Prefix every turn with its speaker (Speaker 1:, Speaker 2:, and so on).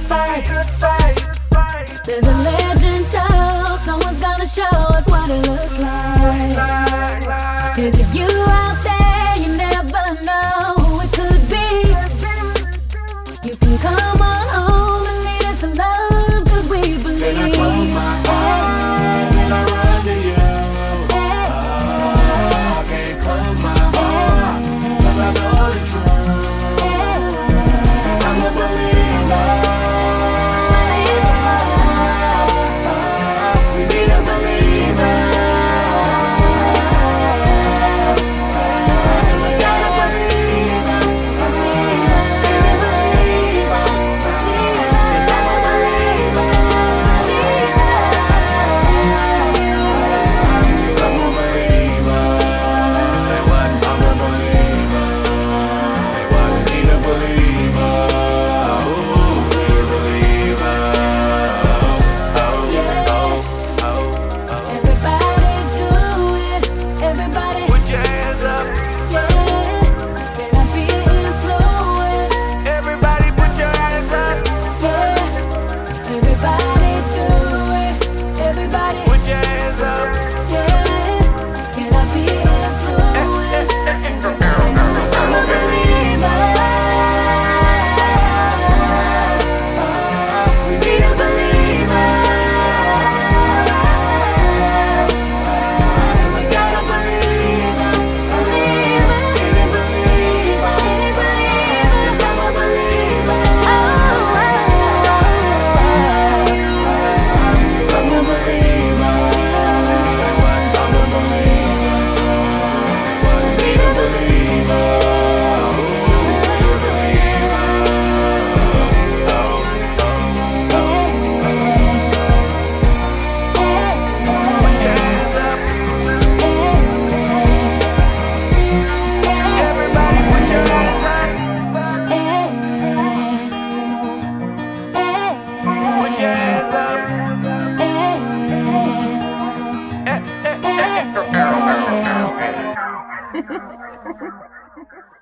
Speaker 1: fight. There's a legend told, someone's gonna show us what it looks like. 'Cause if you out there, you never know who it could be. You can come on home and lead us to love, 'cause we believe.
Speaker 2: Can I close my eyes and I run to you? I can't close my heart, 'cause I know the truth. I'm a believer. We need a believer. We gotta believe.
Speaker 1: Yeah.